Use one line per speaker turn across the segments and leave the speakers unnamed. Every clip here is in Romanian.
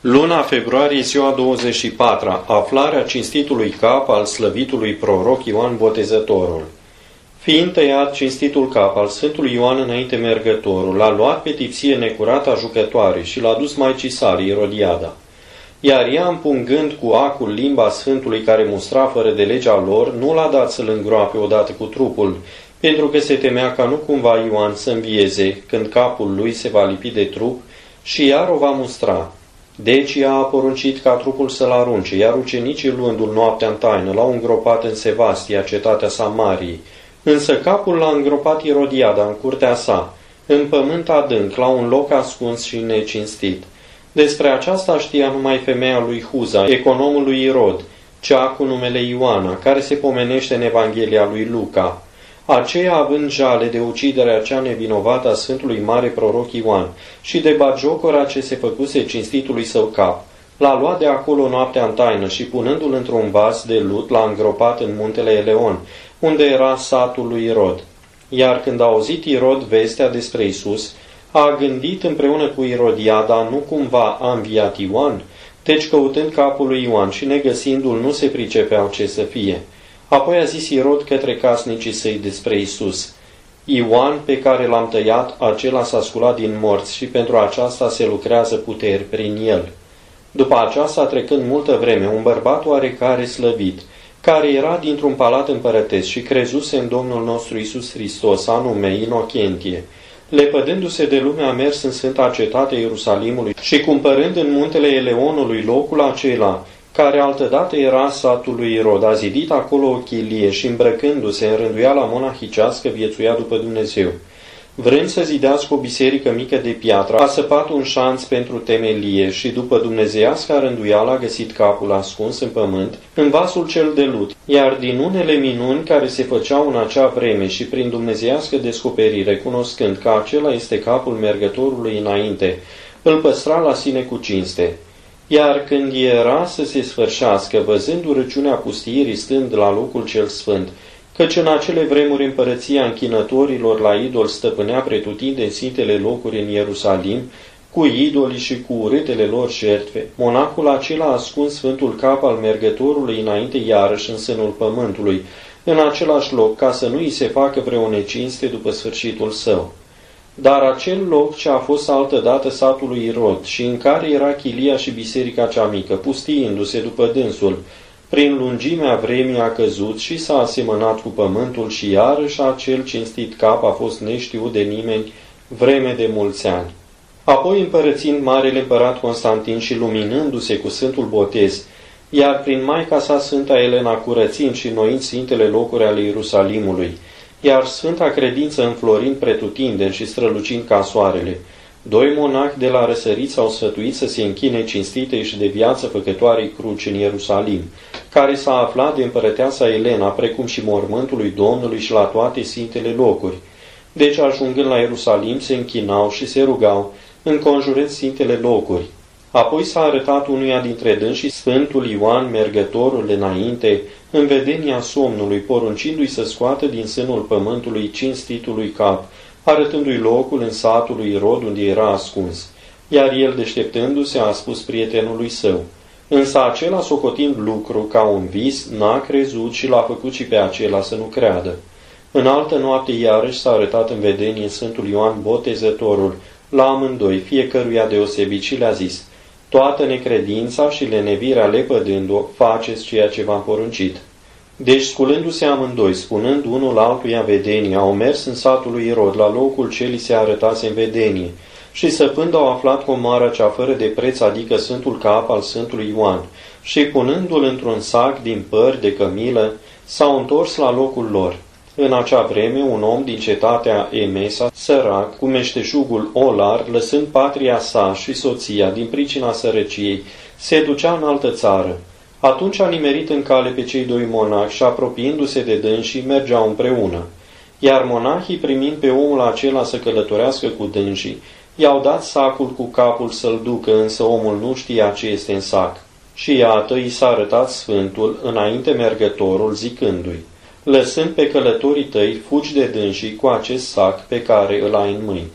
Luna februarie, ziua 24-a, aflarea cinstitului cap al slăvitului proroc Ioan Botezătorul. Fiind tăiat cinstitul cap al Sfântului Ioan înainte mergătorul, l-a luat pe tipsie necurata jucătoare și l-a dus maicii sale, Irodiada. Iar ea, împungând cu acul limba Sfântului care mustra fără de legea lor, nu l-a dat să-l îngroape odată cu trupul, pentru că se temea ca nu cumva Ioan să învieze, când capul lui se va lipi de trup, și iar o va mustra. Deci ea a poruncit ca trupul să-l arunce, iar ucenicii, luându-l noaptea în taină, l-au îngropat în Sevastia, cetatea Samariei. Însă capul l-a îngropat Irodiada în curtea sa, în pământ adânc, la un loc ascuns și necinstit. Despre aceasta știa numai femeia lui Huza, economul lui Irod, cea cu numele Ioana, care se pomenește în Evanghelia lui Luca. Aceea, având jale de uciderea cea nevinovată a Sfântului Mare Proroc Ioan și de bagiocora ce se făcuse cinstitului său cap, l-a luat de acolo noaptea în taină și, punându-l într-un vas de lut, l-a îngropat în muntele Eleon, unde era satul lui Irod. Iar când a auzit Irod vestea despre Iisus, a gândit împreună cu Irodiada, nu cumva a înviat Ioan? Deci, căutând capul lui Ioan și negăsindu-l, nu se pricepeau ce să fie. Apoi a zis Irod către casnicii săi despre Iisus: Ioan pe care l-am tăiat, acela s-a sculat din morți și pentru aceasta se lucrează puteri prin el. După aceasta, trecând multă vreme, un bărbat oarecare slăvit, care era dintr-un palat împărătesc și crezuse în Domnul nostru Iisus Hristos, anume Inochentie, lepădându-se de lume, a mers în sfânta cetate Ierusalimului și cumpărând în muntele Eleonului locul acela, care altădată era satul lui Irod, a zidit acolo o chilie și, îmbrăcându-se în rânduiala monahicească, viețuia după Dumnezeu. Vrând să zidească o biserică mică de piatră, a săpat un șanț pentru temelie și, după dumnezeiasca rânduială, a găsit capul ascuns în pământ, în vasul cel de lut, iar din unele minuni care se făceau în acea vreme și prin dumnezeiască descoperire, cunoscând că acela este capul mergătorului înainte, îl păstra la sine cu cinste. Iar când era să se sfârșească, văzând urăciunea pustiirii stând la locul cel sfânt, căci în acele vremuri împărăția închinătorilor la idol stăpânea pretutindeni sfintele locuri în Ierusalim, cu idolii și cu urâtele lor jertfe, monacul acela a ascuns sfântul cap al mergătorului înainte iarăși în sânul pământului, în același loc, ca să nu îi se facă vreo necinste după sfârșitul său. Dar acel loc ce a fost altădată satul lui Irod și în care era chilia și biserica cea mică, pustiindu-se după dânsul, prin lungimea vremii a căzut și s-a asemănat cu pământul și iarăși acel cinstit cap a fost neștiut de nimeni vreme de mulți ani. Apoi, împărățind Marele Împărat Constantin și luminându-se cu Sfântul Botez, iar prin Maica sa Sfânta Elena curățind și înnoind sfintele locuri ale Ierusalimului, iar Sfânta Credință înflorind pretutindeni și strălucind ca soarele, doi monahi de la răsărit s-au sfătuit să se închine cinstitei și de viață făcătoarei cruci în Ierusalim, care s-a aflat de împărăteasa Elena, precum și mormântul lui Domnului și la toate sfintele locuri. Deci, ajungând la Ierusalim, se închinau și se rugau, înconjurând sfintele locuri. Apoi s-a arătat unuia dintre dânsii Sfântul Ioan, mergătorul înainte, în vedenia somnului, poruncindu-i să scoată din sânul pământului cinstitului cap, arătându-i locul în satul lui Irod unde era ascuns. Iar el, deșteptându-se, a spus prietenului său. Însă acela, socotind lucru ca un vis, n-a crezut și l-a făcut și pe acela să nu creadă. În altă noapte iarăși s-a arătat în vedenie Sfântul Ioan Botezătorul, la amândoi, fiecăruia deosebit, și le-a zis: toată necredința și lenevirea lepădând-o, faceți ceea ce v-am poruncit. Deci, sculându-se amândoi, spunând unul altuia vedenie, au mers în satul lui Irod, la locul ce li se arătase în vedenie, și săpând au aflat comoara cea fără de preț, adică sfântul cap al Sfântului Ioan, și punându-l într-un sac din păr de cămilă, s-au întors la locul lor. În acea vreme, un om din cetatea Emesa, sărac, cu meșteșugul olar, lăsând patria sa și soția din pricina sărăciei, se ducea în altă țară. Atunci a nimerit în cale pe cei doi monahi și, apropiindu-se de dânsii, mergeau împreună. Iar monahii, primind pe omul acela să călătorească cu dânsii, i-au dat sacul cu capul să-l ducă, însă omul nu știa ce este în sac. Și iată, i s-a arătat Sfântul, înainte mergătorul, zicându-i: lăsând pe călătorii tăi, fugi de dânsii cu acest sac pe care îl ai în mâini.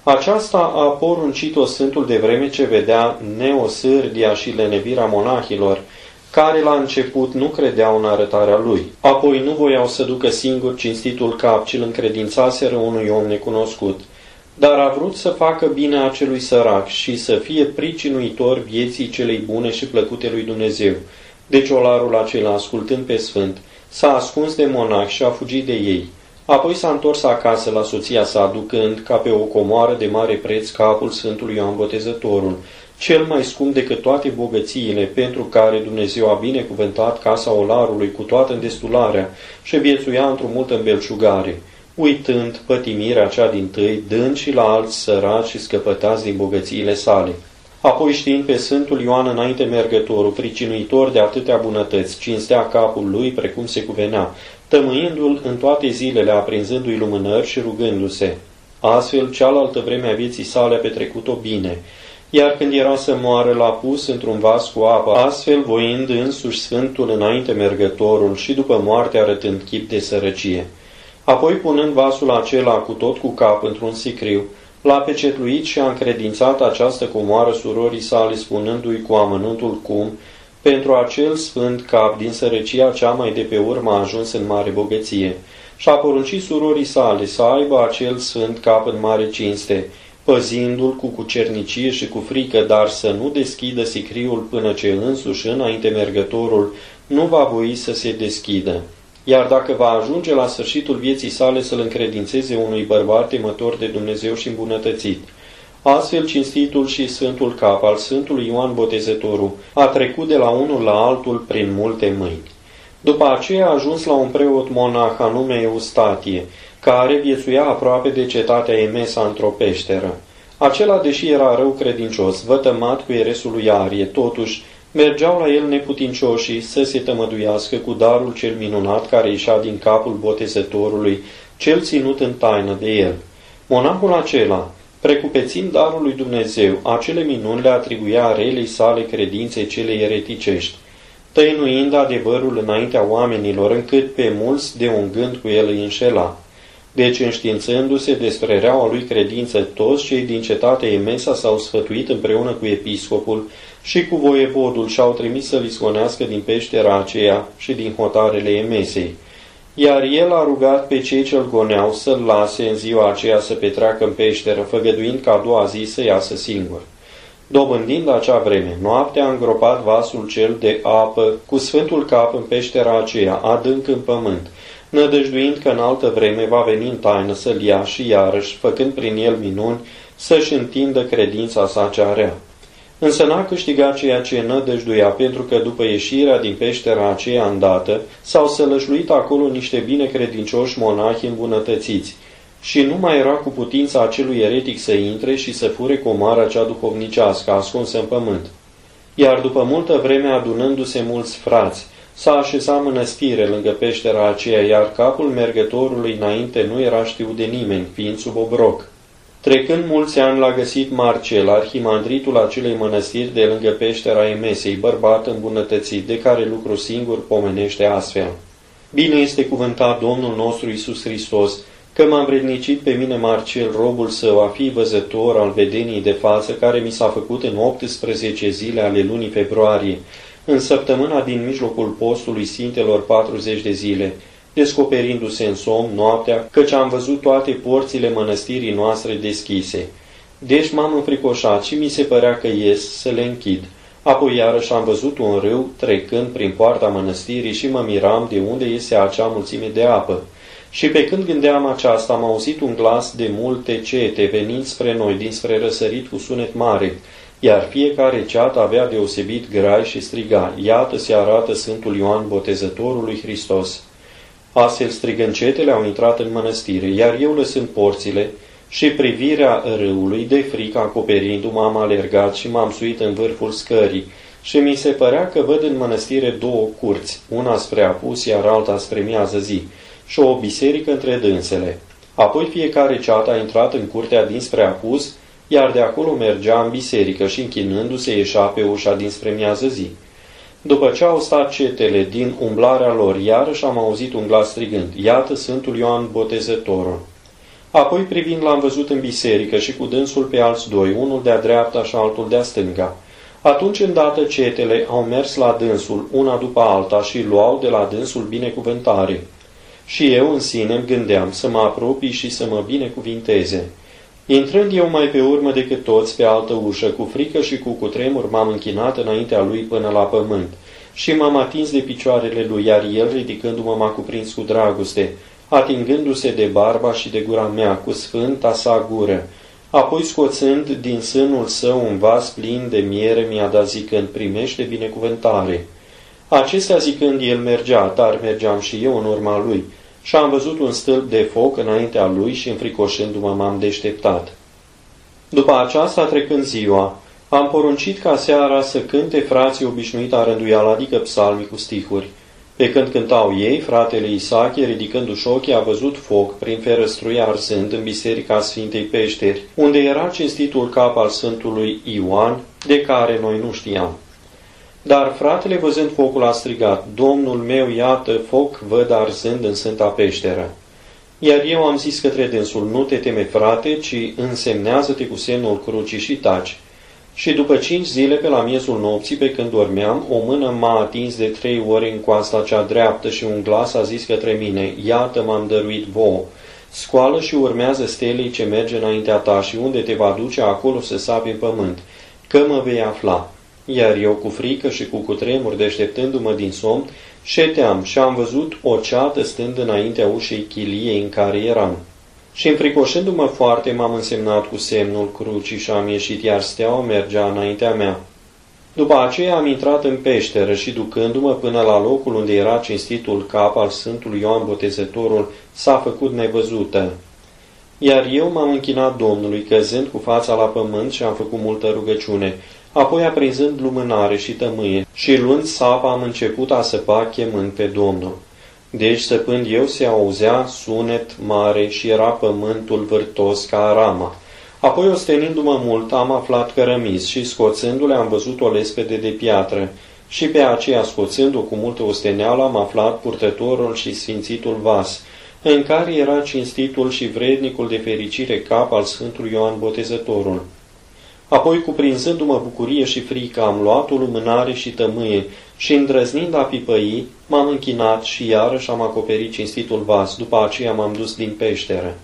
Aceasta a poruncit-o Sfântul de vreme ce vedea neosârdia și lenevirea monahilor, care la început nu credeau în arătarea lui. Apoi nu voiau să ducă singur cinstitul cap, ci îl încredințaseră unui om necunoscut. Dar a vrut să facă bine acelui sărac și să fie pricinuitor vieții celei bune și plăcute lui Dumnezeu. Deci olarul acela, ascultând pe Sfânt, s-a ascuns de monah și a fugit de ei. Apoi s-a întors acasă la soția sa, aducând ca pe o comoară de mare preț capul Sfântului Ioan Botezătorul, cel mai scump decât toate bogățiile, pentru care Dumnezeu a binecuvântat casa olarului cu toată îndestularea și viețuia într-o multă îmbelșugare, uitând pătimirea cea dintâi, dând și la alți săraci și scăpătați din bogățiile sale. Apoi, știind pe Sfântul Ioan înainte mergătorul, pricinuitor de atâtea bunătăți, cinstea capul lui precum se cuvenea, tămâindu-l în toate zilele, aprinzându-i lumânări și rugându-se. Astfel, cealaltă vreme a vieții sale a petrecut-o bine, iar când era să moară, l-a pus într-un vas cu apă, astfel voind însuși Sfântul înainte mergătorul și după moarte arătând chip de sărăcie. Apoi, punând vasul acela cu tot cu cap într-un sicriu, l-a pecetluit și a încredințat această comoară surorii sale, spunându-i cu amănuntul cum, pentru acel sfânt cap din sărăcia cea mai de pe urmă a ajuns în mare bogăție, și a poruncit surorii sale să aibă acel sfânt cap în mare cinste, păzindu-l cu cucernicie și cu frică, dar să nu deschidă sicriul până ce însuși înainte mergătorul nu va voi să se deschidă. Iar dacă va ajunge la sfârșitul vieții sale să-l încredințeze unui bărbat temător de Dumnezeu și îmbunătățit. Astfel, cinstitul și sfântul cap al Sfântului Ioan Botezătorul a trecut de la unul la altul prin multe mâini. După aceea a ajuns la un preot monah anume Eustatie, care viețuia aproape de cetatea Emesa într-o peșteră. Acela, deși era rău credincios, vătămat cu eresul lui Arie, totuși mergeau la el neputincioșii să se tămăduiască cu darul cel minunat care ieșea din capul botezătorului, cel ținut în taină de el. Monahul acela, precupețind darul lui Dumnezeu, acele minuni le atribuia relei sale credințe cele ereticești, tăinuind adevărul înaintea oamenilor, încât pe mulți de un gând cu el îi înșela. Deci, înștiințându-se despre reaua lui credință, toți cei din cetatea Emesa s-au sfătuit împreună cu episcopul și cu voievodul și au trimis să-l isconească din peștera aceea și din hotarele Emesei. Iar el a rugat pe cei ce-l goneau să-l lase în ziua aceea să petreacă în peșteră, făgăduind ca a doua zi să iasă singur. Dobândind acea vreme, noaptea a îngropat vasul cel de apă cu sfântul cap în peștera aceea, adânc în pământ, nădăjduind că în altă vreme va veni în taină să-l ia și iarăși, făcând prin el minuni, să-și întindă credința sa cea rea. Însă n-a câștigat ceea ce nădăjduia, pentru că după ieșirea din peștera aceea îndată, s-au sălășluit acolo niște binecredincioși monahi îmbunătățiți, și nu mai era cu putința acelui eretic să intre și să fure comoara cea duhovnicească, ascunsă în pământ. Iar după multă vreme, adunându-se mulți frați, s-a așezat mănăstire lângă peștera aceea, iar capul mergătorului înainte nu era știut de nimeni, fiind sub obroc. Trecând mulți ani, l-a găsit Marcel, arhimandritul acelei mănăstiri de lângă peștera Emesei, bărbat îmbunătățit, de care lucru singur pomenește astfel. Bine este cuvântat Domnul nostru Iisus Hristos, că m-a învrednicit pe mine Marcel, robul său, a fi văzător al vedenii de față, care mi s-a făcut în 18 zile ale lunii februarie, în săptămâna din mijlocul postului Sfintelor 40 de zile, descoperindu-se în somn noaptea, căci am văzut toate porțile mănăstirii noastre deschise. Deci m-am înfricoșat și mi se părea că ies să le închid. Apoi iarăși am văzut un râu trecând prin poarta mănăstirii și mă miram de unde iese acea mulțime de apă. Și pe când gândeam aceasta, am auzit un glas de multe cete venind spre noi, dinspre răsărit cu sunet mare, iar fiecare ceată avea deosebit grai și striga: Iată se arată Sfântul Ioan Botezătorul lui Hristos. Astfel strigând cetele au intrat în mănăstire, iar eu lăsând porțile și privirea râului de frică acoperindu-mă, am alergat și m-am suit în vârful scării și mi se părea că văd în mănăstire două curți, una spre apus, iar alta spre miază zi, și o biserică între dânsele. Apoi fiecare ceată a intrat în curtea dinspre apus, iar de acolo mergea în biserică și închinându-se ieșea pe ușa dinspre miază zi. După ce au stat cetele din umblarea lor, iarăși am auzit un glas strigând: Iată Sfântul Ioan Botezătorul. Apoi privind l-am văzut în biserică și cu dânsul pe alți doi, unul de-a dreapta și altul de-a stânga. Atunci îndată cetele au mers la dânsul, una după alta, și luau de la dânsul binecuvântare. Și eu în sine îmi gândeam să mă apropii și să mă binecuvinteze. Intrând eu mai pe urmă decât toți pe altă ușă, cu frică și cu cutremur m-am închinat înaintea lui până la pământ și m-am atins de picioarele lui, iar el, ridicându-mă, m-a cuprins cu dragoste, atingându-se de barba și de gura mea, cu sfânta sa gură. Apoi, scoțând din sânul său un vas plin de miere, mi-a dat zicând, primește binecuvântare. Acestea zicând, el mergea, dar mergeam și eu în urma lui. Și am văzut un stâlp de foc înaintea lui și, înfricoșându-mă, m-am deșteptat. După aceasta, trecând ziua, am poruncit ca seara să cânte frații obișnuita rânduială, adică psalmii cu stihuri. Pe când cântau ei, fratele Isache, ridicându-și ochii, a văzut foc prin ferăstrui arzând în biserica Sfintei Peșteri, unde era cinstitul cap al Sfântului Ioan, de care noi nu știam. Dar fratele, văzând focul, a strigat, Domnul meu, iată, foc văd arzând în Sfânta Peșteră. Iar eu am zis către dânsul, nu te teme, frate, ci însemnează-te cu semnul crucii și taci. Și după 5 zile, pe la miezul nopții, pe când dormeam, o mână m-a atins de 3 ori în coasta cea dreaptă și un glas a zis către mine, iată m-am dăruit vouă, scoală și urmează stelei ce merge înaintea ta și unde te va duce, acolo să sapi în pământ, că mă vei afla. Iar eu, cu frică și cu cutremur, deșteptându-mă din somn, șeteam și am văzut o ceată stând înaintea ușei chiliei în care eram. Și înfricoșându-mă foarte, m-am însemnat cu semnul crucii și am ieșit, iar steaua mergea înaintea mea. După aceea am intrat în peșteră și, ducându-mă până la locul unde era cinstitul cap al Sfântului Ioan Botezătorul, s-a făcut nevăzută. Iar eu m-am închinat Domnului, căzând cu fața la pământ și am făcut multă rugăciune. Apoi, aprinzând lumânare și tămâie și luând sapa, am început a săpa chemând pe Domnul. Deci, săpând eu, se auzea sunet mare și era pământul vârtos ca arama. Apoi, ostenindu-mă mult, am aflat că rămis și, scoțându-le, am văzut o lespede de piatră și pe aceea, scoțându-o cu multă osteneală, am aflat purtătorul și sfințitul vas, în care era cinstitul și vrednicul de fericire cap al Sfântului Ioan Botezătorul. Apoi, cuprinzându-mă bucurie și frică, am luat o lumânare și tămâie și, îndrăznind a pipăi, m-am închinat și iarăși am acoperit cinstitul vas. După aceea m-am dus din peșteră.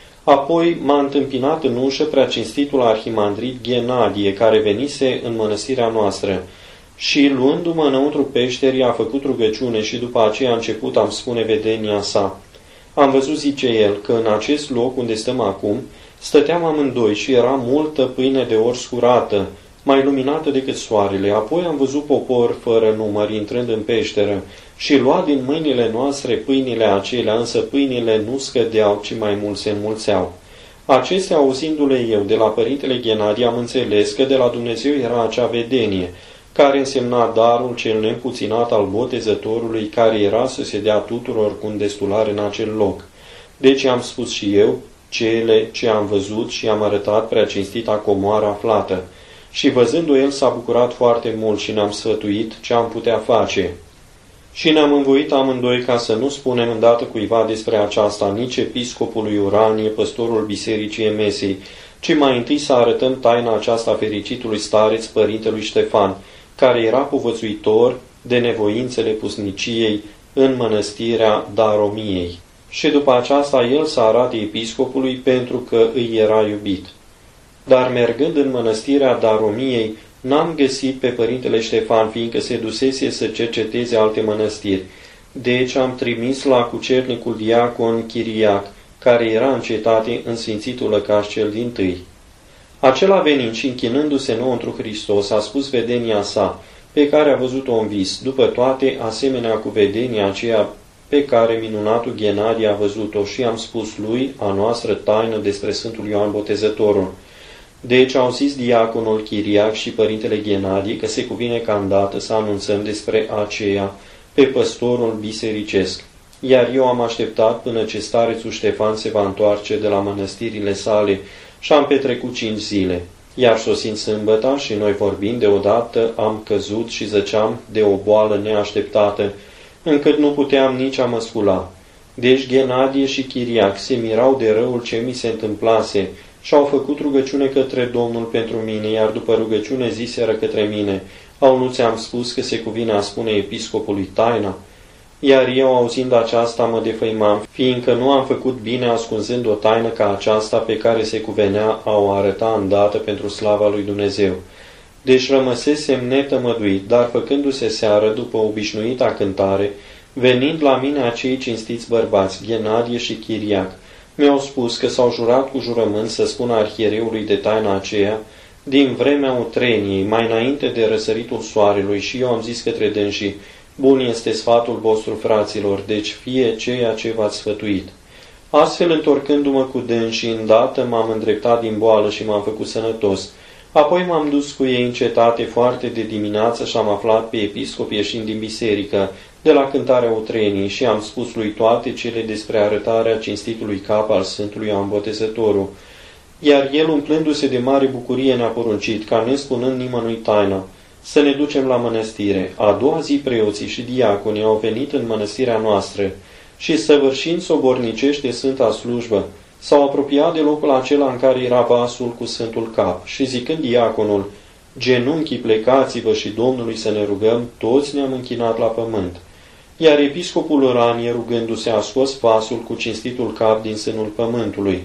Apoi m-a întâmpinat în ușă preacinstitul arhimandrit Ghenadie, care venise în mănăstirea noastră. Și, luându-mă înăuntru peșterii, a făcut rugăciune și după aceea a început a-mi spune vedenia sa. Am văzut, zice el, că în acest loc unde stăm acum, stăteam amândoi și era multă pâine de ori scurată, mai luminată decât soarele. Apoi am văzut popor fără număr intrând în peșteră și lua din mâinile noastre pâinile acelea, însă pâinile nu scădeau, ci mai mult se înmulțeau. Acestea, auzindu-le eu de la părintele Ghenadie, am înțeles că de la Dumnezeu era acea vedenie, care însemna darul cel neîmpuținat al Botezătorului, care era să se dea tuturor cu îndestulare în acel loc. Deci am spus și eu cele ce am văzut și am arătat preacinstita comoară aflată. Și văzându-o, el s-a bucurat foarte mult și ne-am sfătuit ce am putea face. Și ne-am învoit amândoi ca să nu spunem îndată cuiva despre aceasta, nici episcopului Uranie, păstorul bisericii Emesei, ci mai întâi să arătăm taina aceasta fericitului stareț, părintelui Ștefan, care era povățuitor de nevoințele pusniciei în mănăstirea Daromiei. Și după aceasta el să arate episcopului pentru că îi era iubit. Dar mergând în mănăstirea Daromiei, n-am găsit pe părintele Ștefan, fiindcă se dusese să cerceteze alte mănăstiri. Deci am trimis la cucernicul diacon Chiriac, care era în cetate în sfințitul lăcaș cel dintâi. Acela venind și închinându-se înăuntru Hristos, a spus vedenia sa, pe care a văzut-o în vis, după toate asemenea cu vedenia aceea pe care minunatul Ghenadie a văzut-o, și am spus lui a noastră taină despre Sfântul Ioan Botezătorul. Deci au zis diaconul Chiriac și părintele Ghenadie că se cuvine ca îndată să anunțăm despre aceea pe păstorul bisericesc. Iar eu am așteptat până ce starețul Ștefan se va întoarce de la mănăstirile sale și am petrecut 5 zile. Iar sosind sâmbăta și noi vorbind deodată, am căzut și zăceam de o boală neașteptată, încât nu puteam nici a mă scula. Deci Ghenadie și Chiriac se mirau de răul ce mi se întâmplase și au făcut rugăciune către Domnul pentru mine, iar după rugăciune ziseră către mine: au nu ți-am spus că se cuvine a spune episcopului taina? Iar eu, auzind aceasta, mă defăimam, fiindcă nu am făcut bine ascunzând o taină ca aceasta pe care se cuvenea a o arăta îndată pentru slava lui Dumnezeu. Deci rămăsesem netămăduit, dar făcându-se seară, după obișnuita cântare, venind la mine acei cinstiți bărbați, Ghenadie și Chiriac, mi-au spus că s-au jurat cu jurământ să spună arhiereului de taina aceea, din vremea utreniei, mai înainte de răsăritul soarelui, și eu am zis către dânsii: bun este sfatul vostru, fraților, deci fie ceea ce v-ați sfătuit. Astfel, întorcându-mă cu dânsii, îndată m-am îndreptat din boală și m-am făcut sănătos. Apoi m-am dus cu ei în cetate foarte de dimineață și am aflat pe episcop ieșind din biserică, de la cântarea utreniei, și am spus lui toate cele despre arătarea cinstitului cap al Sfântului Ioan Botezătorul. Iar el, umplându-se de mare bucurie, ne-a poruncit, ca nespunând nimănui taina, să ne ducem la mănăstire. A doua zi preoții și diaconii au venit în mănăstirea noastră și, săvârșind sobornicește sfânta slujbă, s-au apropiat de locul acela în care era vasul cu Sfântul Cap și, zicând diaconul: genunchii plecați-vă și Domnului să ne rugăm, toți ne-am închinat la pământ. Iar episcopul Uranie, rugându-se, a scos vasul cu cinstitul cap din sânul pământului.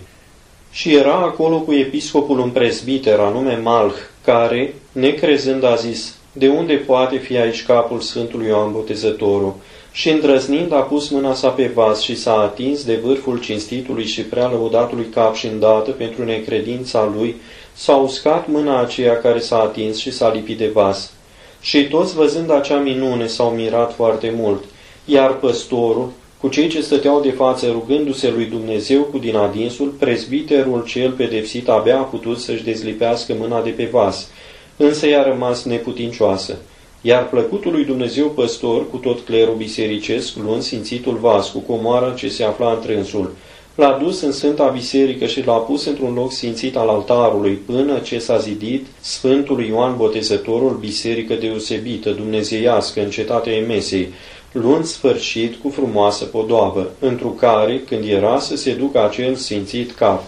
Și era acolo cu episcopul un prezbiter, anume Malch, care, necrezând, a zis: de unde poate fi aici capul Sfântului Ioan Botezătorul? Și îndrăznind, a pus mâna sa pe vas și s-a atins de vârful cinstitului și prea lăudatului cap și îndată, pentru necredința lui, s-a uscat mâna aceea care s-a atins și s-a lipit de vas. Și toți, văzând acea minune, s-au mirat foarte mult, iar păstorul, cu cei ce stăteau de față rugându-se lui Dumnezeu cu din adinsul, prezbiterul cel pedepsit abia a putut să-și dezlipească mâna de pe vas, însă i-a rămas neputincioasă. Iar plăcutul lui Dumnezeu păstor, cu tot clerul bisericesc, luând sfințitul vas cu comoara ce se afla întrânsul, l-a dus în Sfânta Biserică și l-a pus într-un loc sfințit al altarului, până ce s-a zidit Sfântul Ioan Botezătorul biserică deosebită, dumnezeiască, în cetatea Emesei, luând sfârșit cu frumoasă podoabă, întru care, când era să se ducă acel sfințit cap,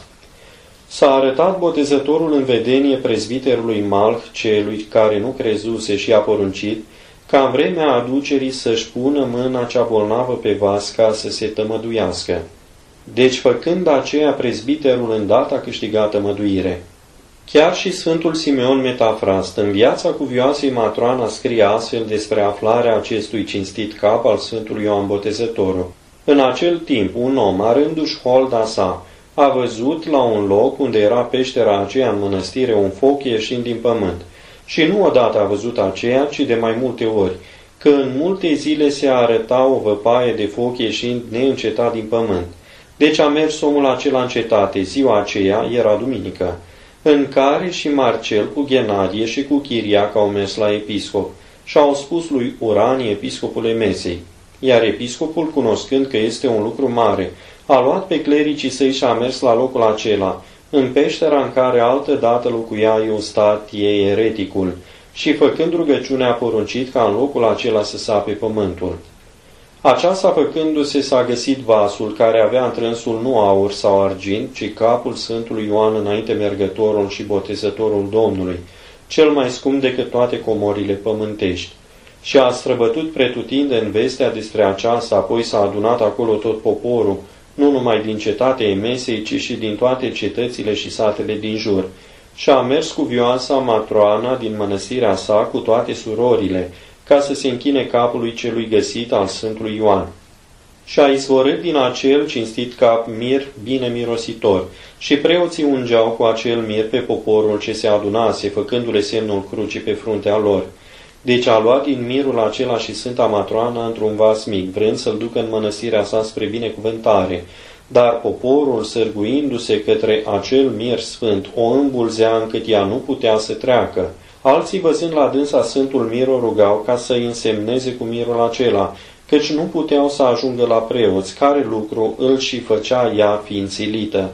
s-a arătat Botezătorul în vedenie prezbiterului Malch, celui care nu crezuse, și a poruncit ca în vremea aducerii să-și pună mâna cea bolnavă pe vas ca să se tămăduiască. Deci, făcând aceea, prezbiterul îndată a câștigat tămăduire. Chiar și Sfântul Simeon Metafrast, în viața cuvioasei Matroana, scrie astfel despre aflarea acestui cinstit cap al Sfântului Ioan Botezătorul. În acel timp, un om, arându-și holda sa, a văzut la un loc unde era peștera aceea în mănăstire un foc ieșind din pământ. Și nu odată a văzut aceea, ci de mai multe ori, că în multe zile se arăta o văpaie de foc ieșind neîncetat din pământ. Deci a mers omul acela în cetate, ziua aceea era duminică, în care și Marcel cu Ghenadie și cu Chiriac au mers la episcop și au spus lui Uranie, episcopul Emesei. Iar episcopul, cunoscând că este un lucru mare, a luat pe clericii săi și a mers la locul acela, în peștera în care altădată locuia Eustatie ereticul, și făcând rugăciune a poruncit ca în locul acela să sape pământul. Aceasta făcându-se s-a găsit vasul, care avea întrânsul nu aur sau argint, ci capul Sfântului Ioan înainte mergătorul și botezătorul Domnului, cel mai scump decât toate comorile pământești. Și a străbătut pretutindeni vestea despre aceasta, apoi s-a adunat acolo tot poporul, nu numai din cetatea Emesei, ci și din toate cetățile și satele din jur. Și a mers cu vioasa Matroana din mănăstirea sa cu toate surorile, ca să se închine capului celui găsit al Sfântului Ioan. Și a izvorât din acel cinstit cap mir bine mirositor, și preoții ungeau cu acel mir pe poporul ce se adunase, făcându-le semnul crucii pe fruntea lor. Deci a luat din mirul acela și Sfânta Matroana într-un vas mic, vrând să-l ducă în mănăstirea sa spre binecuvântare, dar poporul, sârguindu-se către acel mir sfânt, o îmbulzea încât ea nu putea să treacă. Alții, văzând la dânsa Sfântul Mir, o rugau ca să-i însemneze cu mirul acela, căci nu puteau să ajungă la preoți, care lucru îl și făcea ea fiind silită.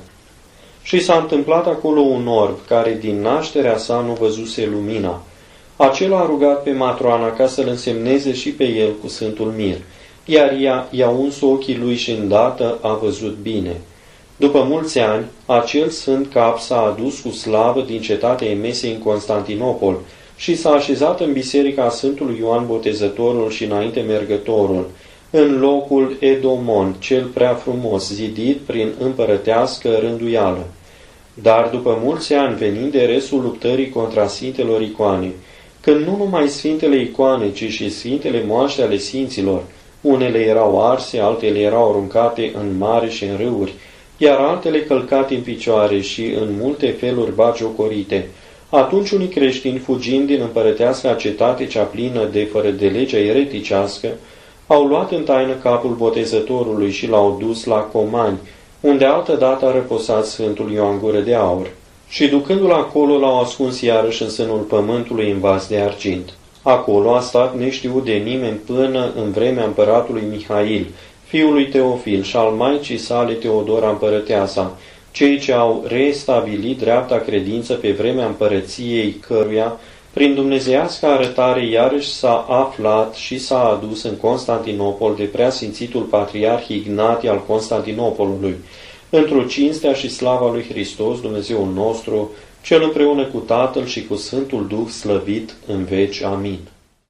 Și s-a întâmplat acolo un orb, care din nașterea sa nu văzuse lumina. Acela a rugat pe Matroana ca să-l însemneze și pe el cu Sfântul Mir. iar ea i-a uns ochii lui și îndată a văzut bine. După mulți ani, acel sfânt cap s-a adus cu slavă din cetatea Emesei în Constantinopol și s-a așezat în biserica Sfântului Ioan Botezătorul și înainte mergătorul, în locul Edomon, cel prea frumos, zidit prin împărătească rânduială. Dar după mulți ani, venind de restul luptării contra sfintelor icoane, când nu numai sfintele icoane, ci și sfintele moaște ale sfinților, unele erau arse, altele erau aruncate în mare și în râuri, iar altele călcate în picioare și în multe feluri bagiocorite, atunci unii creștini, fugind din împărăteasca cetate cea plină de fără de legea ereticească, au luat în taină capul Botezătorului și l-au dus la Comani, unde altădată a răposat Sfântul Ioan Gură de Aur, și ducându-l acolo l-au ascuns iarăși în sânul pământului în vas de argint. Acolo a stat neștiut de nimeni până în vremea împăratului Mihail, fiul lui Teofil și al maicii sale Teodora împărăteasa, cei ce au restabilit dreapta credință pe vremea împărăției căruia, prin dumnezeiască arătare, iarăși s-a aflat și s-a adus în Constantinopol de preasfințitul patriarh Ignatie al Constantinopolului, într-o cinstea și slava lui Hristos, Dumnezeul nostru, cel împreună cu Tatăl și cu Sfântul Duh slăvit în veci. Amin.